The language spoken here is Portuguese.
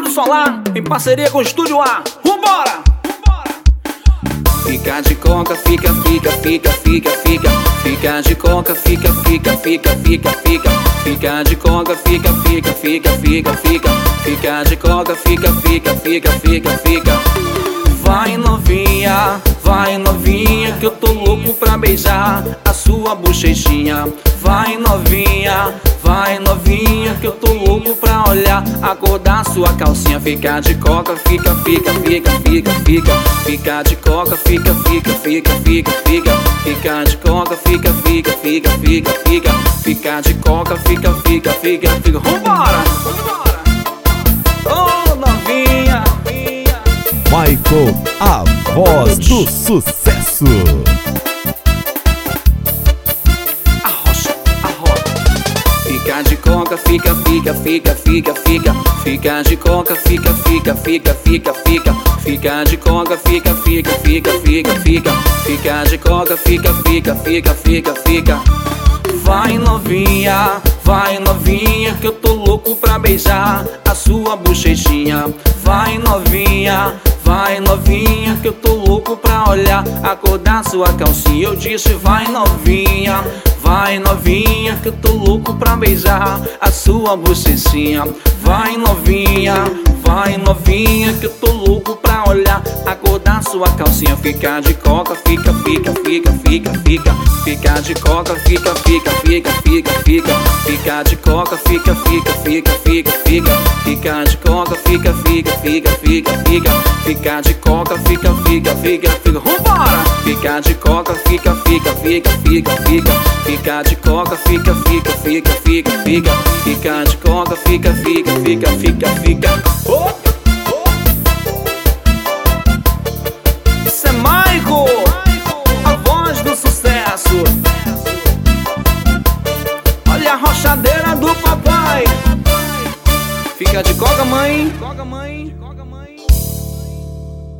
Estúdio Solar, em parceria com o Estúdio A. Vambora! Fica de coca, fica, fica, fica, fica, fica. Fica de coca, fica, fica, fica, fica, fica. Fica de coca, fica, fica, fica, fica, fica. Fica de coca, fica, fica, fica, fica, fica. Vai novinha, que eu tô louco pra beijar a sua bochechinha. Vai novinha, que eu tô louco pra olhar a cor da sua calcinha. Fica de coca, fica, fica, fica, fica, fica. Fica de coca, fica, fica, fica, fica, fica. Fica de coca, fica, fica, fica, fica, fica. Fica de coca, fica, fica, fica, fica. Vambora! Ô novinha! Michael, a voz do sucesso. Arrocha. Fica de coca, fica, fica, fica, fica, fica. Fica de coca, fica, fica, fica, fica, fica. Fica de coca, fica, fica, fica, fica, fica. Fica de coca, fica, fica, fica, fica, fica. Vai novinha, que eu tô louco pra beijar a sua bochechinha. Vai novinha, que eu tô louco pra olhar a cor da sua calcinha. Eu disse vai novinha, que eu tô louco pra beijar a sua bochecinha. Vai novinha, que eu tô louco pra olhar a cor da sua calcinha. Fica de coca, fica, fica, fica, fica, fica. Fica de coca, fica, fica, fica, fica, fica. Fica de coca, fica, fica, fica, fica, fica. Fica de coca, fica, fica, fica, fica, fica. Fica de coca, fica, fica, fica, fica. Vambora! Fica de coca, fica, fica, fica, fica, fica. Fica de coca, fica, fica, fica, fica, fica. Fica de coca, fica, fica, fica, fica, fica. Isso é Michael, a voz do sucesso. Olha a rochadeira do papai. Fica de coca, mãe.